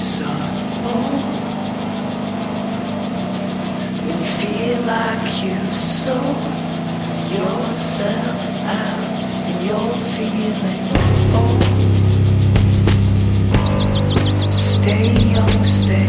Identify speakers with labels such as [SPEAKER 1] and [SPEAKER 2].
[SPEAKER 1] invisible. When you feel like you've sold yourself out and you're feeling old, stay young, stay